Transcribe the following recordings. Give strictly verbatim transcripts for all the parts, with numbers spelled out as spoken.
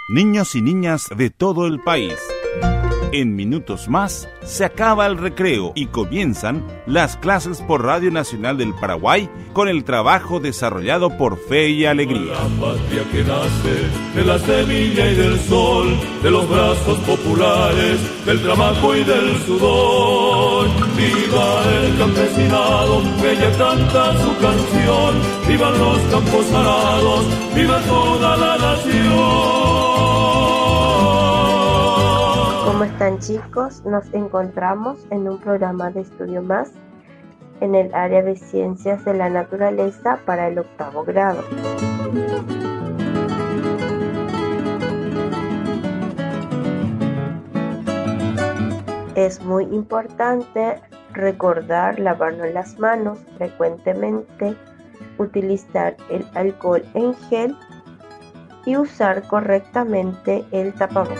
niños y niñas de todo el país. En minutos más se acaba el recreo y comienzan las clases por Radio Nacional del Paraguay con el trabajo desarrollado por Fe y Alegría. La patria que nace de la semilla y del sol, de los brazos populares, del trabajo y del sudor. Viva el campesinado, que ella canta su canción, vivan los campos arados, viva toda la nación. ¿Cómo están, chicos? Nos encontramos en un programa de estudio más en el área de ciencias de la naturaleza para el octavo grado. Es muy importante recordar lavarnos las manos frecuentemente, utilizar el alcohol en gel y usar correctamente el tapabocas.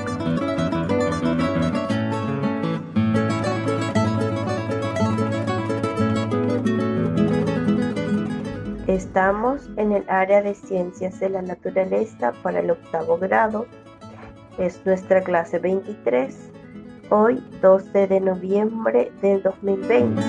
Estamos en el área de ciencias de la naturaleza para el octavo grado. Es nuestra clase veintitrés, hoy doce de noviembre del dos mil veinte.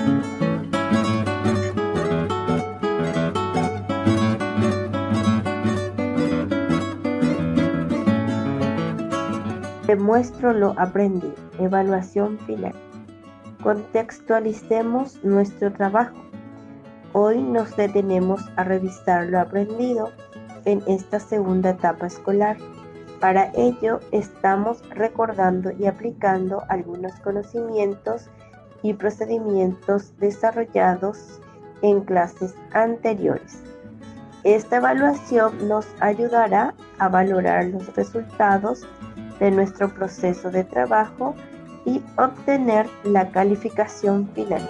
Demuestro lo aprendido. Evaluación final. Contextualicemos nuestro trabajo. Hoy nos detenemos a revisar lo aprendido en esta segunda etapa escolar. Para ello, estamos recordando y aplicando algunos conocimientos y procedimientos desarrollados en clases anteriores. Esta evaluación nos ayudará a valorar los resultados de nuestro proceso de trabajo y obtener la calificación final.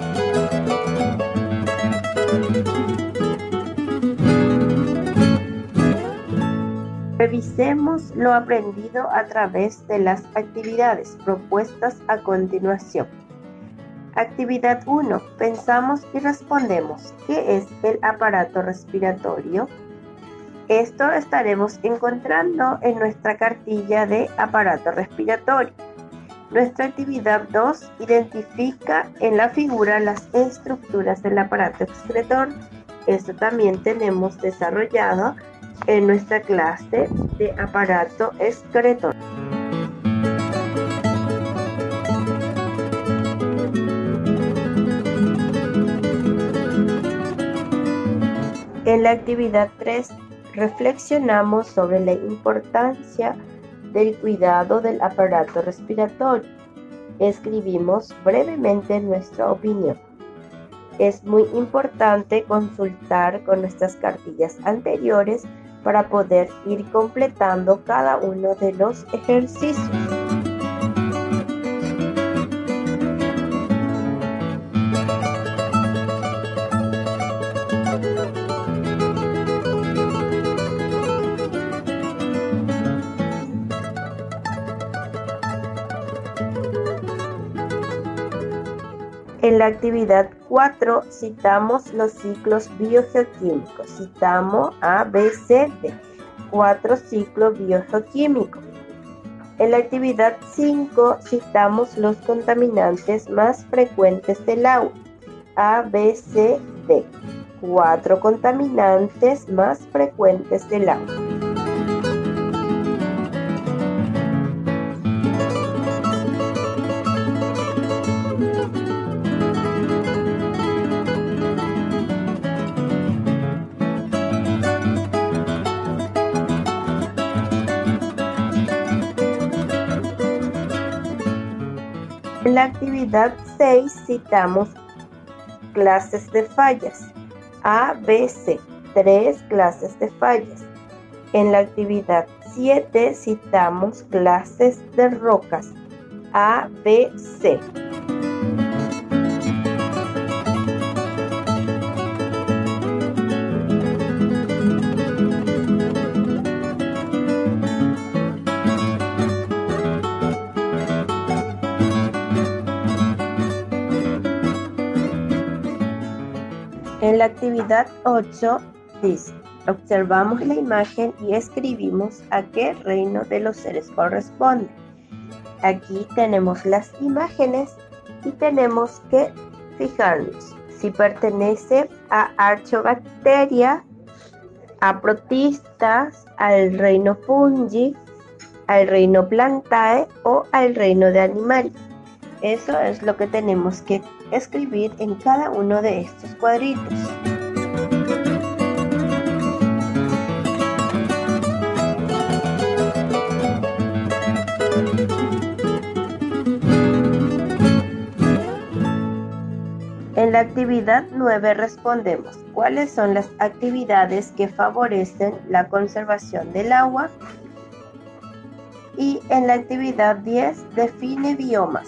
Revisemos lo aprendido a través de las actividades propuestas a continuación. Actividad uno. Pensamos y respondemos. ¿Qué es el aparato respiratorio? Esto estaremos encontrando en nuestra cartilla de aparato respiratorio. Nuestra actividad dos. Identifica en la figura las estructuras del aparato excretor. Esto también tenemos desarrollado en nuestra clase de aparato excretor. En la actividad tres, reflexionamos sobre la importancia del cuidado del aparato respiratorio. Escribimos brevemente nuestra opinión. Es muy importante consultar con nuestras cartillas anteriores para poder ir completando cada uno de los ejercicios. En la actividad cuatro citamos los ciclos biogeoquímicos. Citamos A, B, C, D. Cuatro ciclos biogeoquímicos. En la actividad cinco citamos los contaminantes más frecuentes del agua. A, B, C, D. Cuatro contaminantes más frecuentes del agua. En la actividad seis citamos clases de fallas. A, B, C. Tres clases de fallas. En la actividad siete citamos clases de rocas. A, B, C. En la actividad ocho dice, Observamos la imagen y escribimos a qué reino de los seres corresponde. Aquí tenemos las imágenes y tenemos que fijarnos si pertenece a Archaeobacteria, a protistas, al reino fungi, al reino plantae o al reino de animales. Eso es lo que tenemos que escribir en cada uno de estos cuadritos. En la actividad nueve respondemos: ¿cuáles son las actividades que favorecen la conservación del agua? Y en la actividad diez define biomas.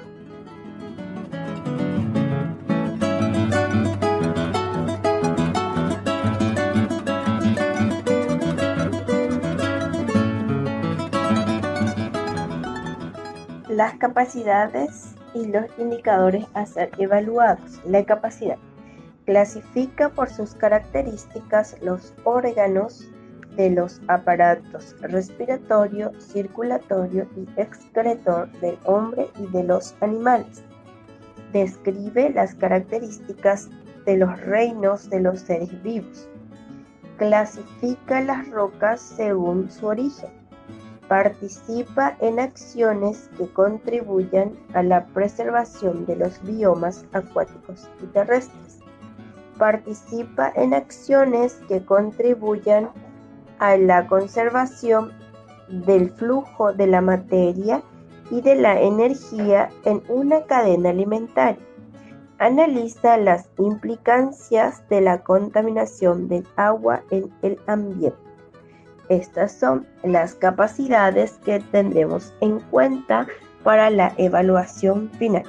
Las capacidades y los indicadores a ser evaluados. La capacidad clasifica por sus características los órganos de los aparatos respiratorio, circulatorio y excretor del hombre y de los animales. Describe las características de los reinos de los seres vivos. Clasifica las rocas según su origen. Participa en acciones que contribuyan a la preservación de los biomas acuáticos y terrestres. Participa en acciones que contribuyan a la conservación del flujo de la materia y de la energía en una cadena alimentaria. Analiza las implicancias de la contaminación del agua en el ambiente. Estas son las capacidades que tendremos en cuenta para la evaluación final.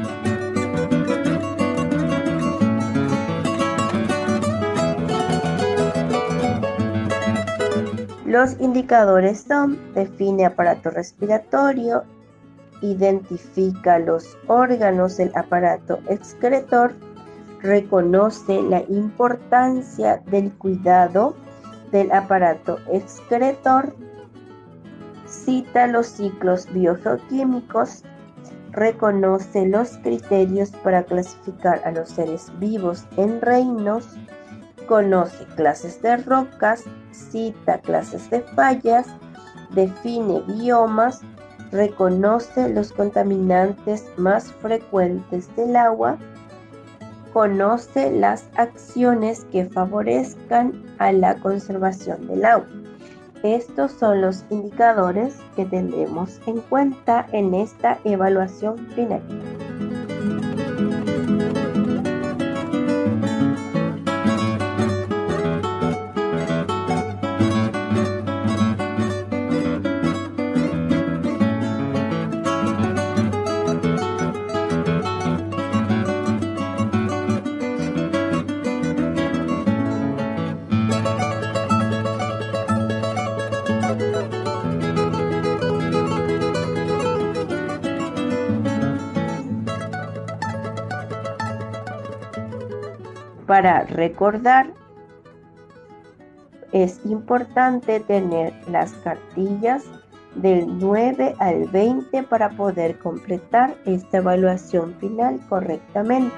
Los indicadores son: define aparato respiratorio, identifica los órganos del aparato excretor, reconoce la importancia del cuidado del aparato excretor, cita los ciclos biogeoquímicos, reconoce los criterios para clasificar a los seres vivos en reinos, conoce clases de rocas, cita clases de fallas, define biomas, reconoce los contaminantes más frecuentes del agua, conoce las acciones que favorezcan a la conservación del agua. Estos son los indicadores que tendremos en cuenta en esta evaluación final. Para recordar, es importante tener las cartillas del nueve al veinte para poder completar esta evaluación final correctamente.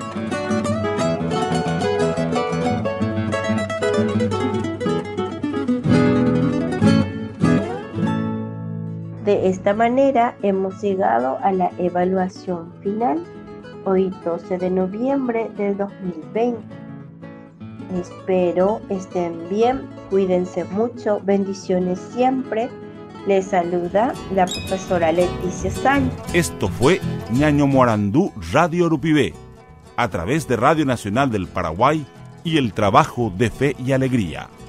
De esta manera hemos llegado a la evaluación final, hoy doce de noviembre del dos mil veinte. Espero estén bien, cuídense mucho, bendiciones siempre. Les saluda la profesora Leticia Sánchez. Esto fue Ñaño Morandú Radio Urupibé, a través de Radio Nacional del Paraguay y el trabajo de fe y alegría.